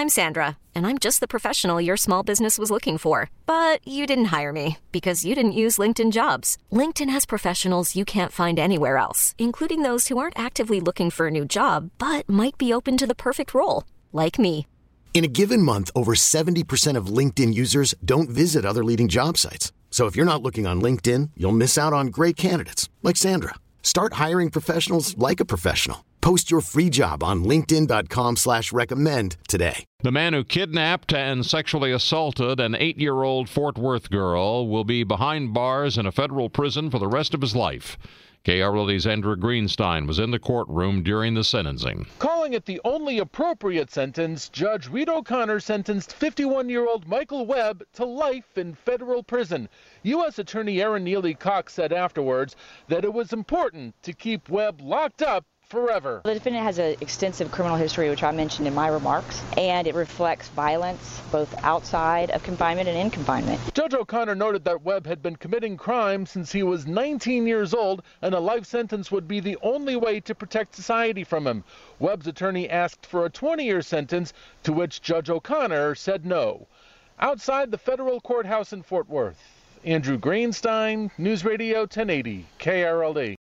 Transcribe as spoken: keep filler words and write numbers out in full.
I'm Sandra, and I'm just the professional your small business was looking for. But you didn't hire me because you didn't use LinkedIn Jobs. LinkedIn has professionals you can't find anywhere else, including those who aren't actively looking for a new job, but might be open to the perfect role, like me. In a given month, over seventy percent of LinkedIn users don't visit other leading job sites. So if you're not looking on LinkedIn, you'll miss out on great candidates like Sandra. Start hiring professionals like a professional. Post your free job on linkedin.com slash recommend today. The man who kidnapped and sexually assaulted an eight-year-old Fort Worth girl will be behind bars in a federal prison for the rest of his life. K R L D's Andrew Greenstein was in the courtroom during the sentencing. Calling it the only appropriate sentence, Judge Reed O'Connor sentenced fifty-one-year-old Michael Webb to life in federal prison. U S Attorney Aaron Neely Cox said afterwards that it was important to keep Webb locked up forever. The defendant has an extensive criminal history, which I mentioned in my remarks, and it reflects violence both outside of confinement and in confinement. Judge O'Connor noted that Webb had been committing crime since he was nineteen years old, and a life sentence would be the only way to protect society from him. Webb's attorney asked for a twenty-year sentence, to which Judge O'Connor said no. Outside the federal courthouse in Fort Worth, Andrew Greenstein, News Radio ten eighty, K R L D.